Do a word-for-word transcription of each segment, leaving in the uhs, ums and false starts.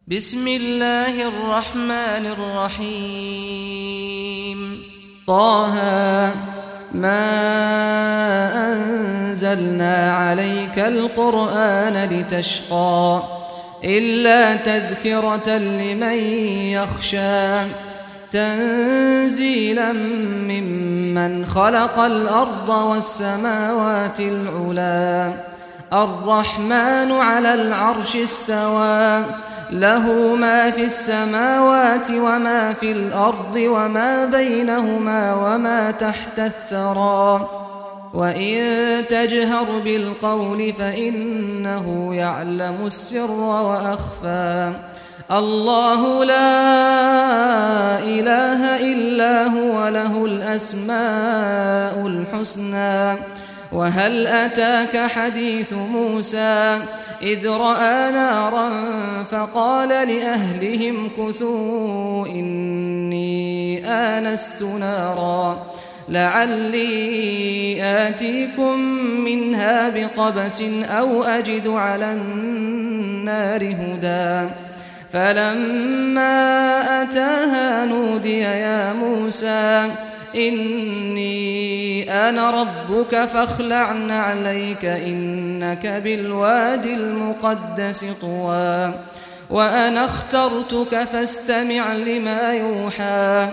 بسم الله الرحمن الرحيم. طه ما أنزلنا عليك القرآن لتشقى إلا تذكرة لمن يخشى تنزيلا ممن خلق الأرض والسماوات العلى الرحمن على العرش استوى له ما في السماوات وما في الأرض وما بينهما وما تحت الثرى وإن تجهر بالقول فإنه يعلم السر وأخفى الله لا إله إلا هو له الأسماء الحسنى وهل أتاك حديث موسى إذ رأى نارا فقال لأهلهم كثوا إني آنست نارا لعلي آتيكم منها بقبس أو أجد على النار هدى فلما أتاها نودي يا موسى إني أنا ربك فاخلع عليك إنك بالوادي المقدس طوى وأنا اخترتك فاستمع لما يوحى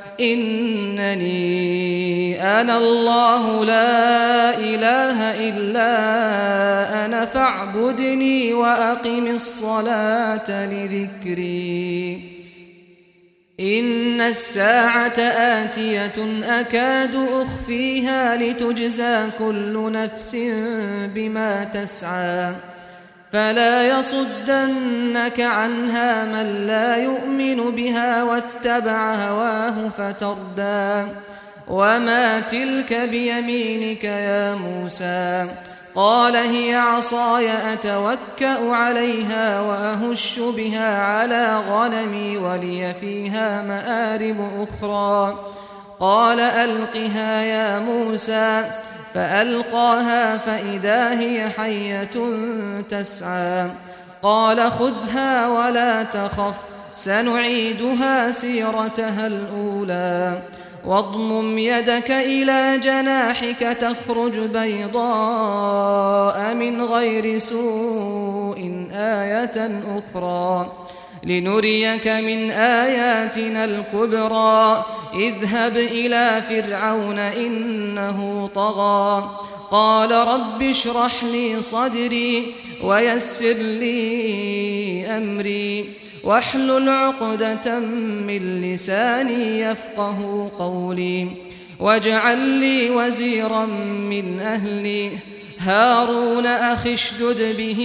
إنني أنا الله لا إله إلا أنا فاعبدني وأقم الصلاة لذكري إن الساعة آتية أكاد أخفيها لتجزى كل نفس بما تسعى فلا يصدنك عنها من لا يؤمن بها واتبع هواه فتردى وما تلك بيمينك يا موسى قال هي عصاي أتوكأ عليها وأهش بها على غنمي ولي فيها مآرب أخرى قال ألقها يا موسى فألقاها فإذا هي حية تسعى قال خذها ولا تخف سنعيدها سيرتها الأولى واضمم يدك إلى جناحك تخرج بيضاء من غير سوء آية أخرى لنريك من آياتنا الكبرى اذهب إلى فرعون إنه طغى قال رب اشرح لي صدري ويسر لي أمري واحلل عقدة من لساني يفقه قولي واجعل لي وزيرا من أهلي هارون أخي اشدد به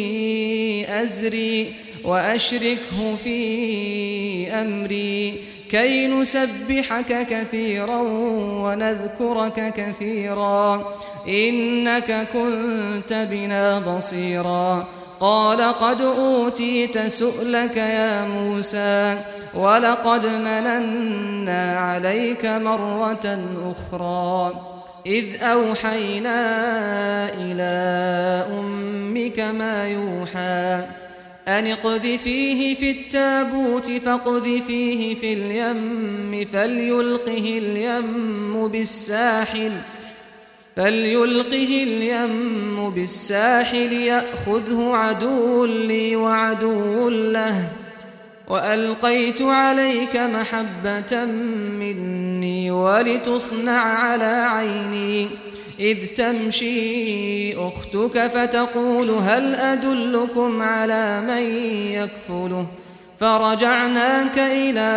أزري وأشركه في أمري كي نسبحك كثيرا ونذكرك كثيرا إنك كنت بنا بصيرا قال قد أوتيت سؤلك يا موسى ولقد مننا عليك مرة أخرى إذ أوحينا إلى أمك ما يوحى أن اقذفيه في التابوت فاقذفيه في اليم فليلقه اليم بالساحل فليلقه اليم بالساحل يأخذه عدو لي وعدو له وألقيت عليك محبة مني ولتصنع على عيني إذ تمشي أختك فتقول هل أدلكم على من يكفله فرجعناك إلى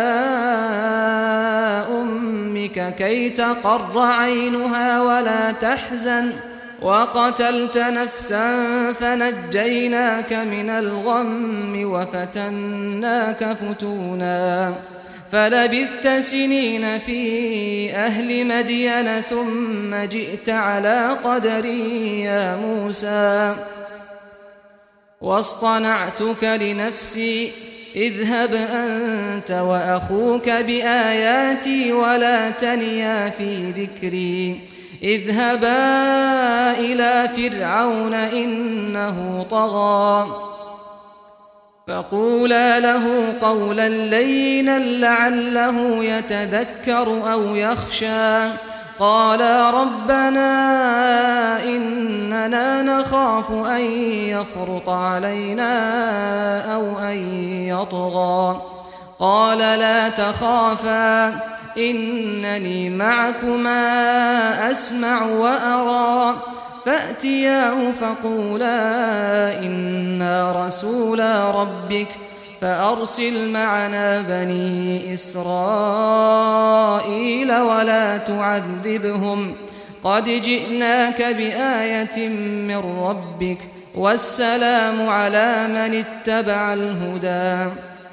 أمك كي تقر عينها ولا تحزن وقتلت نفسا فنجيناك من الغم وفتناك فتونا فلبثت سنين في أهل مدين ثم جئت على قدري يا موسى واصطنعتك لنفسي اذهب أنت وأخوك بآياتي ولا تنيا في ذكري اذهبا إلى فرعون إنه طغى فقولا له قولا لينا لعله يتذكر أو يخشى قالا ربنا إننا نخاف أن يفرط علينا أو أن يطغى قال لا تخافا إنني معكما أسمع وأرى فأتياه فقولا إنا رسولا ربك فأرسل معنا بني إسرائيل ولا تعذبهم قد جئناك بآية من ربك والسلام على من اتبع الهدى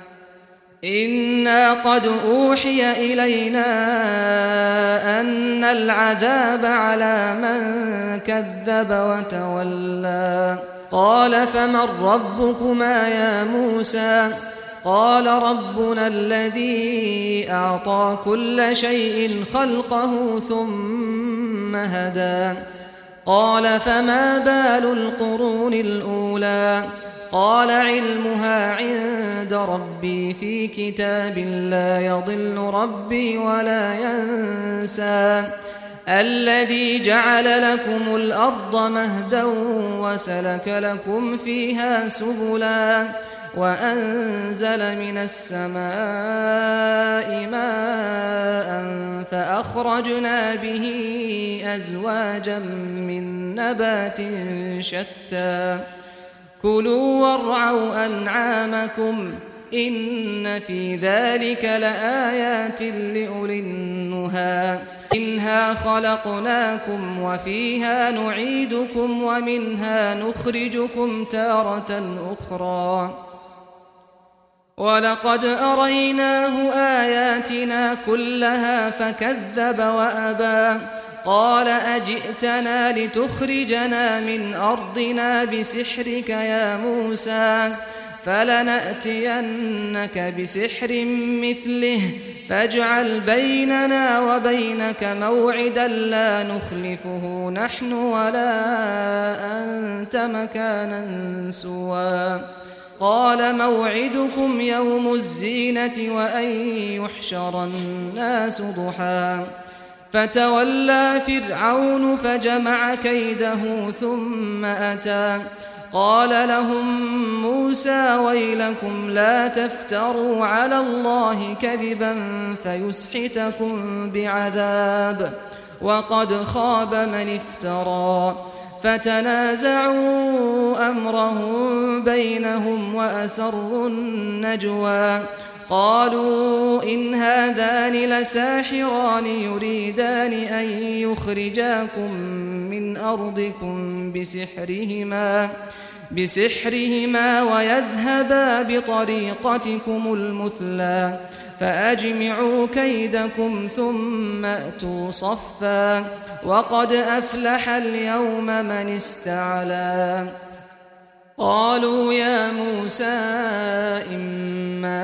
إنا قد أوحي إلينا أن العذاب على من كذب وتولى قال فمن ربكما يا موسى قال ربنا الذي أعطى كل شيء خلقه ثم هدى قال فما بال القرون الأولى قال علمها عند ربي في كتاب لا يضل ربي ولا ينسى الذي جعل لكم الأرض مهدا وسلك لكم فيها سبلا وأنزل من السماء ماء فأخرجنا به أزواجا من نبات شتى كلوا وارعوا أنعامكم إن في ذلك لآيات لأولي النهى منها خلقناكم وفيها نعيدكم ومنها نخرجكم تارة أخرى ولقد أريناه آياتنا كلها فكذب وأبى قال أجئتنا لتخرجنا من أرضنا بسحرك يا موسى فلنأتينك بسحر مثله فاجعل بيننا وبينك موعدا لا نخلفه نحن ولا أنت مكانا سوى قال موعدكم يوم الزينة وأن يحشر الناس ضحى فتولى فرعون فجمع كيده ثم أتى قال لهم موسى ويلكم لا تفتروا على الله كذبا فيسحتكم بعذاب وقد خاب من افترى فتنازعوا أمرهم بينهم وأسروا النجوى قالوا إن هذان لساحران يريدان أن يخرجاكم من أرضكم بسحرهما بسحرهما ويذهبا بطريقتكم المثلى فأجمعوا كيدكم ثم أتوا صفا وقد أفلح اليوم من استعلى قالوا يا موسى إما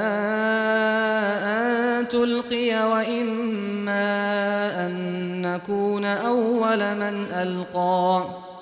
أن تلقي وإما أن نكون أول من ألقى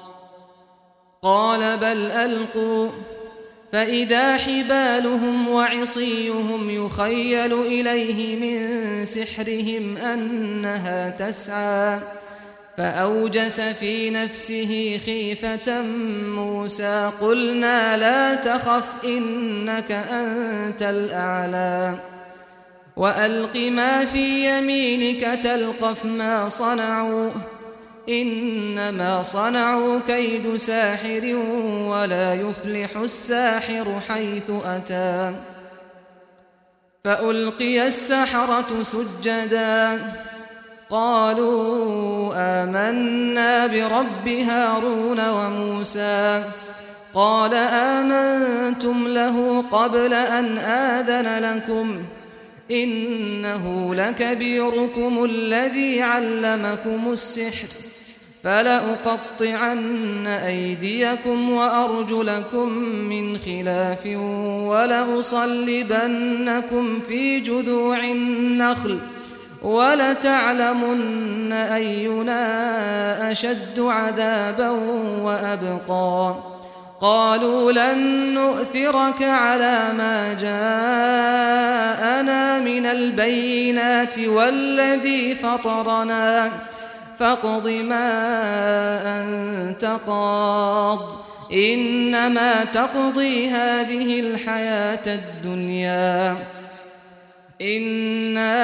قال بل ألقوا فإذا حبالهم وعصيهم يخيل إليه من سحرهم أنها تسعى فأوجس في نفسه خيفة موسى قلنا لا تخف إنك أنت الأعلى وألق ما في يمينك تلقف ما صنعوا إنما صنعوا كيد ساحر ولا يفلح الساحر حيث أتى فألقي السحرة سجدا قالوا آمنا برب هارون وموسى قال آمنتم له قبل أن آذن لكم إنه لكبيركم الذي علمكم السحر فلأقطعن أيديكم وأرجلكم من خلاف ولأصلبنكم في جذوع النخل ولتعلمن أينا أشد عذابا وأبقى قالوا لن نؤثرك على ما جاءنا من البينات والذي فطرنا فاقض ما أنت قاض إنما تقضي هذه الحياة الدنيا إنا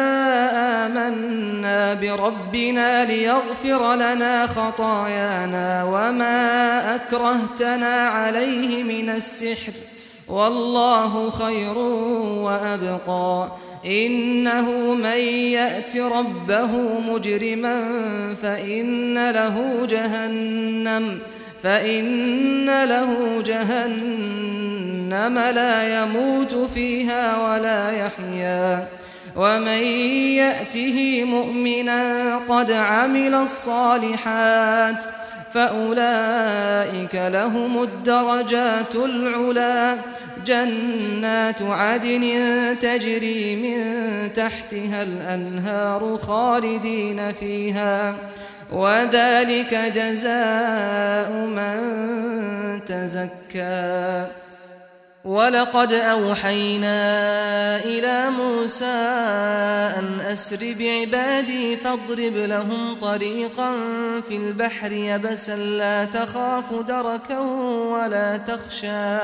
آمنا بربنا ليغفر لنا خطايانا وما أكرهتنا عليه من السحر والله خير وأبقى إنه من يأت ربه مجرما فإن له جهنم فإن له جهنم لا يموت فيها ولا يحيا ومن يأته مؤمنا قد عمل الصالحات فأولئك لهم الدرجات العلا جنات عدن تجري من تحتها الأنهار خالدين فيها وذلك جزاء من تزكى ولقد أوحينا إلى موسى أن أسر بعبادي فاضرب لهم طريقا في البحر يبسا لا تخاف دركا ولا تخشى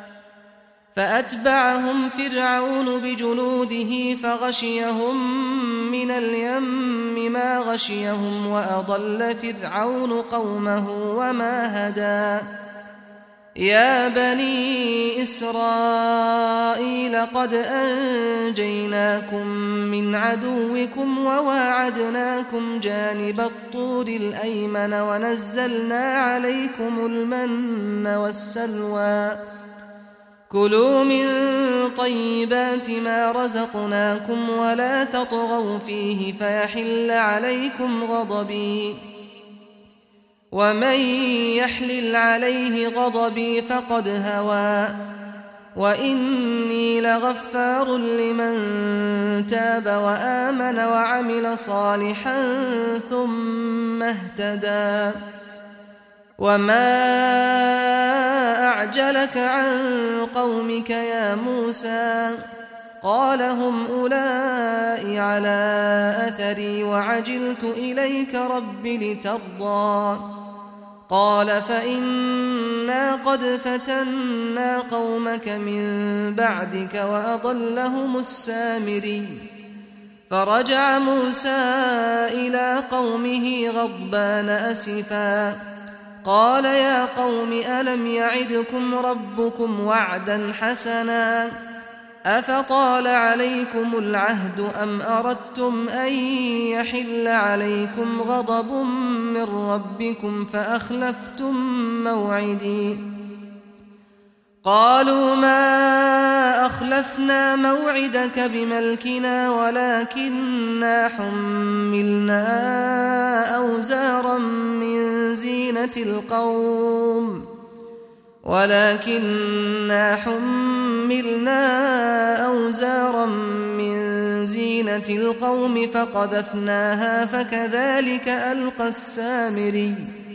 فأتبعهم فرعون بجنوده فغشيهم من اليم ما غشيهم وأضل فرعون قومه وما هدى يا بني إسرائيل قد أنجيناكم من عدوكم وواعدناكم جانب الطور الأيمن ونزلنا عليكم المن والسلوى كلوا من طيبات ما رزقناكم ولا تطغوا فيه فيحل عليكم غضبي ومن يحلل عليه غضبي فقد هوى وإني لغفار لمن تاب وآمن وعمل صالحا ثم اهتدى وما أعجلك عن قومك يا موسى قال هم أولئك على أثري وعجلت إليك رب لترضى قال فإنا قد فتنا قومك من بعدك وأضلهم السامري فرجع موسى إلى قومه غضبان أسفا قال يا قوم ألم يعدكم ربكم وعدا حسنا أفطال عليكم العهد أم أردتم أن يحل عليكم غضب من ربكم فأخلفتم موعدي قالوا ما أخلفنا موعدك بملكنا ولكننا حملنا أوزارا من زينة القوم ولكننا حملنا أوزارا من زينة القوم فقذفناها فكذلك ألقى السامري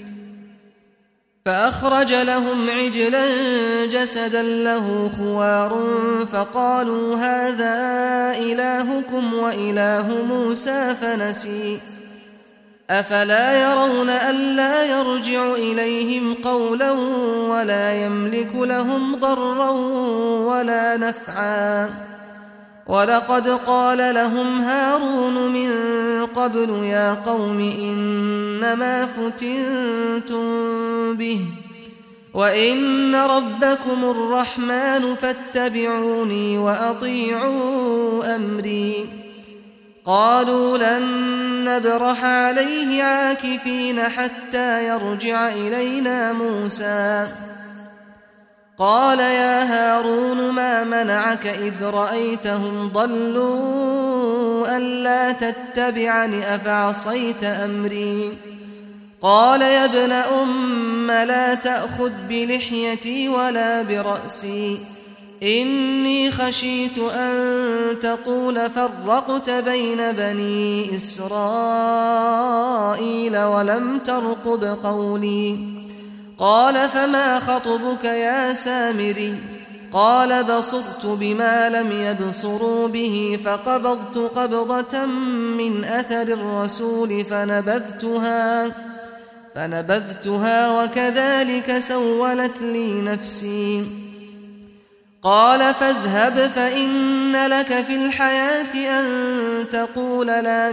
فأخرج لهم عجلا جسدا له خوار فقالوا هذا إلهكم وإله موسى فنسي أفلا يرون ألا يرجع إليهم قولا ولا يملك لهم ضرا ولا نفعا ولقد قال لهم هارون من قبل يا قوم إنما فتنتم به وإن ربكم الرحمن فاتبعوني وأطيعوا أمري قالوا لن نبرح عليه عاكفين حتى يرجع إلينا موسى قال يا هارون ما منعك إذ رأيتهم ضلوا ألا تتبعني أفعصيت أمري قال يا ابن أم لا تأخذ بلحيتي ولا برأسي إني خشيت أن تقول فرقت بين بني إسرائيل ولم ترقب قولي قال فما خطبك يا سامري قال بصرت بما لم يبصروا به فقبضت قبضة من أثر الرسول فنبذتها فنبذتها وكذلك سولت لي نفسي قال فاذهب فإن لك في الحياة أن تقول لا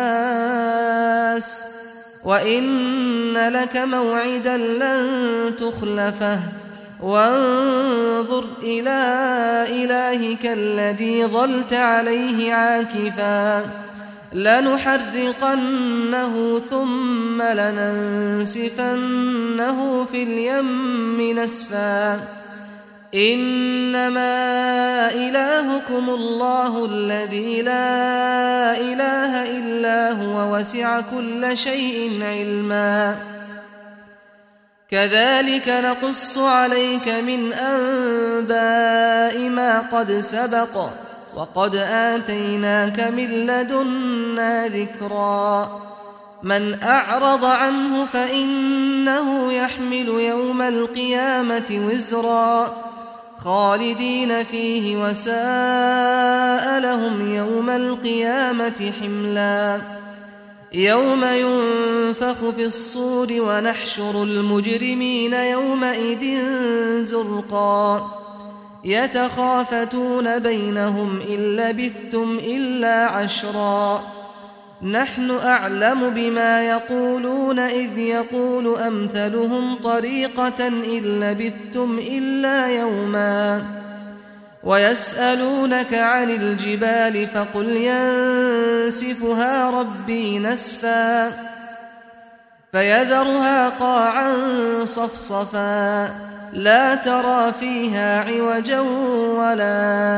مساس وإن لك موعدا لن تخلفه وانظر إلى إلهك الذي ظلت عليه عاكفا لنحرقنه ثم لننسفنه في اليم نسفا إنما إلهكم الله الذي لا إله إلا هو وسع كل شيء علما كذلك نقص عليك من أنباء ما قد سبق وقد آتيناك من لدنا ذكرا من أعرض عنه فإنه يحمل يوم القيامة وزرا خالدين فيه وساء لهم يوم القيامة حملا يوم ينفخ في الصور ونحشر المجرمين يومئذ زرقا يتخافتون بينهم إن لبثتم إلا عشرا نحن أعلم بما يقولون إذ يقول أمثلهم طريقة إن لبثتم إلا يوما ويسألونك عن الجبال فقل ينسفها ربي نسفا فيذرها قاعا صفصفا لا ترى فيها عوجا ولا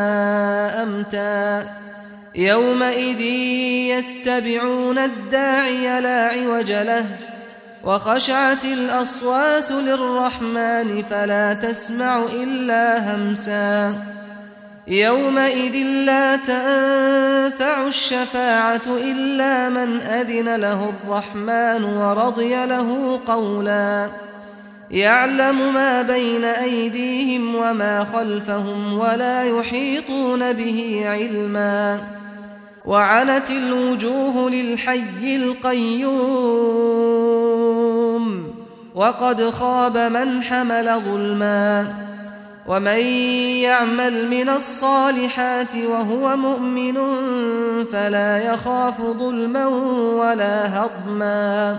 أمتا يومئذ يتبعون الداعي لا عوج له وخشعت الأصوات للرحمن فلا تسمع إلا همسا يومئذ لا تنفع الشفاعة إلا من أذن له الرحمن ورضي له قولا يعلم ما بين أيديهم وما خلفهم ولا يحيطون به علما وعنت الوجوه للحي القيوم وقد خاب من حمل ظلما ومن يعمل من الصالحات وهو مؤمن فلا يخاف ظلما ولا هضما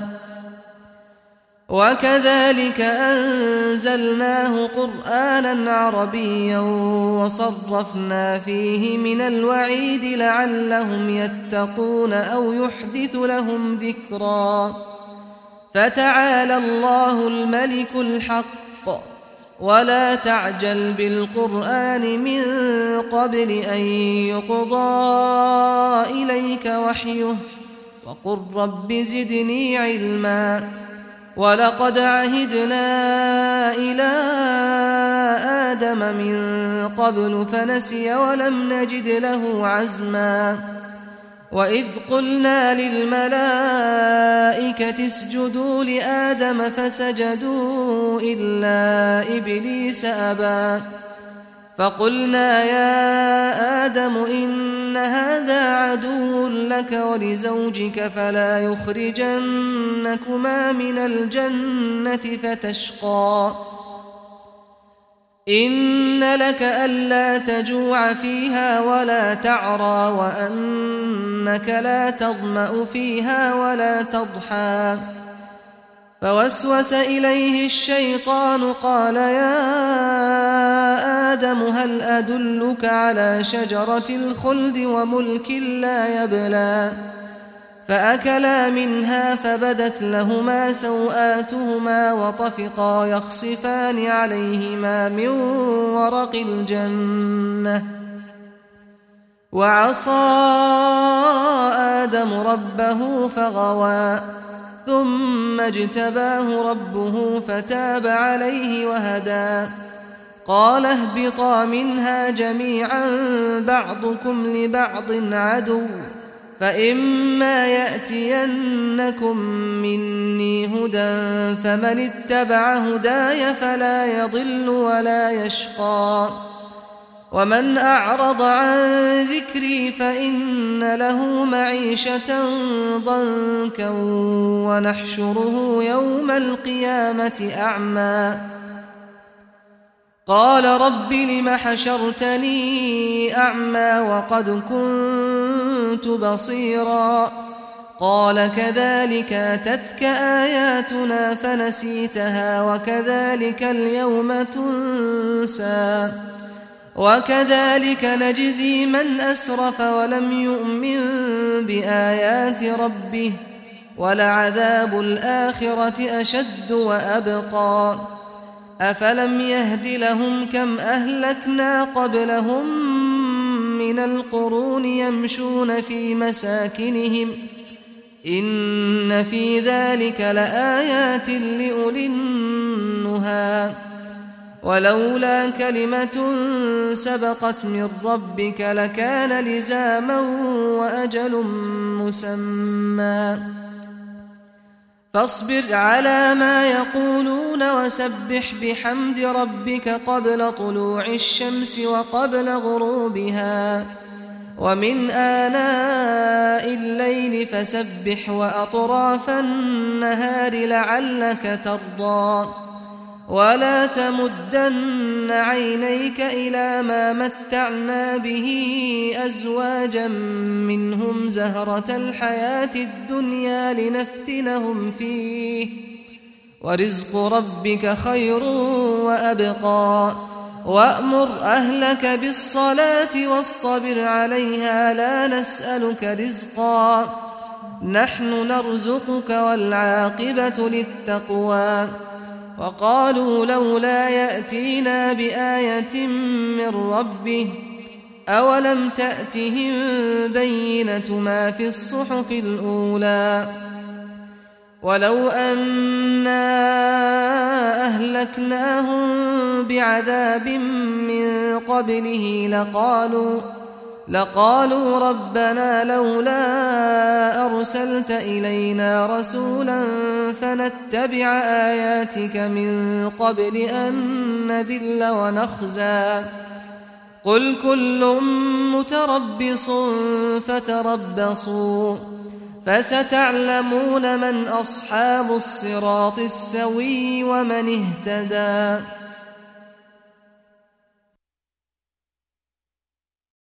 وكذلك أنزلناه قرآنا عربيا وصرفنا فيه من الوعيد لعلهم يتقون أو يحدث لهم ذكرا فتعالى الله الملك الحق ولا تعجل بالقرآن من قبل أن يقضى إليك وحيه وقل رب زدني علما ولقد عهدنا إلى آدم من قبل فنسي ولم نجد له عزما وإذ قلنا للملائكة اسجدوا لآدم فسجدوا إلا إبليس أبى فقلنا يا آدم إن هذا عدو لك ولزوجك فلا يخرجنكما من الجنة فتشقى إن لك ألا تجوع فيها ولا تعرى وأنك لا تظمأ فيها ولا تضحى فوسوس إليه الشيطان قال يا آدم هل أدلك على شجرة الخلد وملك لا يبلى فأكلا منها فبدت لهما سوآتهما وطفقا يخصفان عليهما من ورق الجنة وعصى آدم ربه فغوى ثم اجتباه ربه فتاب عليه وهدى قال اهبطا منها جميعا بعضكم لبعض عدو فإما يأتينكم مني هدى فمن اتبع هداي فلا يضل ولا يشقى ومن أعرض عن ذكري فإن له معيشة ضنكا ونحشره يوم القيامة أعمى قال رب لم حشرتني أعمى وقد كنت بصيرا قال كذلك أتتك آياتنا فنسيتها وكذلك اليوم تنسى وكذلك نجزي من أسرف ولم يؤمن بآيات ربه ولعذاب الآخرة أشد وأبقى أفلم يهد لهم كم أهلكنا قبلهم من القرون يمشون في مساكنهم إن في ذلك لآيات لأولي النهى ولولا كلمة سبقت من ربك لكان لزاما وأجل مسمى فاصبر على ما يقولون وسبح بحمد ربك قبل طلوع الشمس وقبل غروبها ومن آناء الليل فسبح وأطراف النهار لعلك ترضى ولا تمدن عينيك إلى ما متعنا به أزواجا منهم زهرة الحياة الدنيا لنفتنهم فيه ورزق ربك خير وأبقى وأمر أهلك بالصلاة واصطبر عليها لا نسألك رزقا نحن نرزقك والعاقبة للتقوى وقالوا لولا يأتينا بآية من ربه أولم تأتهم بينة ما في الصحف الأولى ولو أنا أهلكناهم بعذاب من قبله لقالوا لقالوا ربنا لولا أرسلت إلينا رسولا فنتبع آياتك من قبل أن نذل ونخزى قل كل متربص فتربصوا فستعلمون من أصحاب الصراط السوي ومن اهتدى